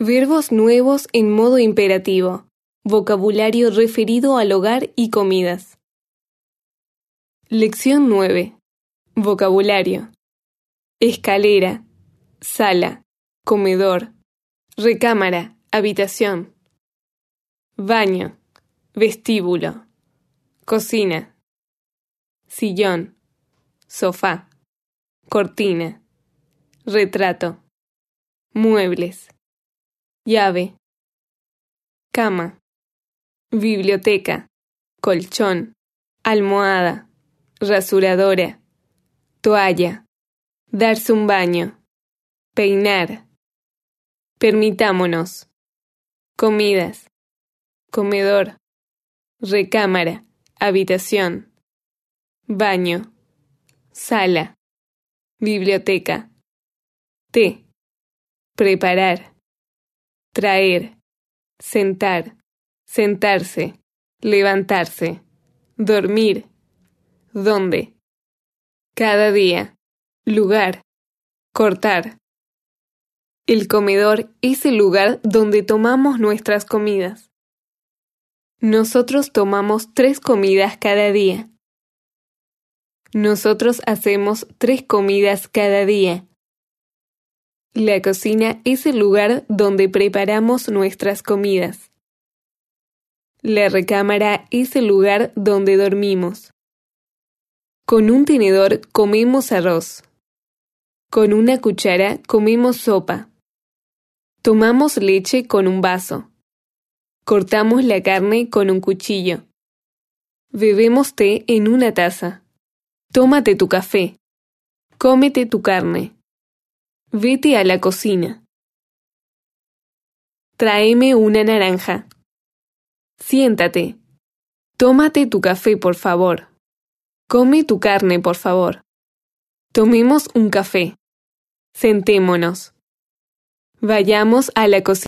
Verbos nuevos en modo imperativo. Vocabulario referido al hogar y comidas. Lección 9. Vocabulario. Escalera, sala, comedor, recámara, habitación. Baño, vestíbulo, cocina, sillón, sofá, cortina, retrato, muebles, llave, cama, biblioteca, colchón, almohada, rasuradora, toalla, darse un baño, peinar, permitámonos, comidas, comedor, recámara, habitación, baño, sala, biblioteca, té, preparar, traer, sentar, sentarse, levantarse, dormir, dónde, cada día, lugar, cortar. El comedor es el lugar donde tomamos nuestras comidas. Nosotros tomamos 3 comidas cada día. Nosotros hacemos 3 comidas cada día. La cocina es el lugar donde preparamos nuestras comidas. La recámara es el lugar donde dormimos. Con un tenedor comemos arroz. Con una cuchara comemos sopa. Tomamos leche con un vaso. Cortamos la carne con un cuchillo. Bebemos té en una taza. Tómate tu café. Cómete tu carne. Vete a la cocina. Tráeme una naranja. Siéntate. Tómate tu café, por favor. Come tu carne, por favor. Tomemos un café. Sentémonos. Vayamos a la cocina.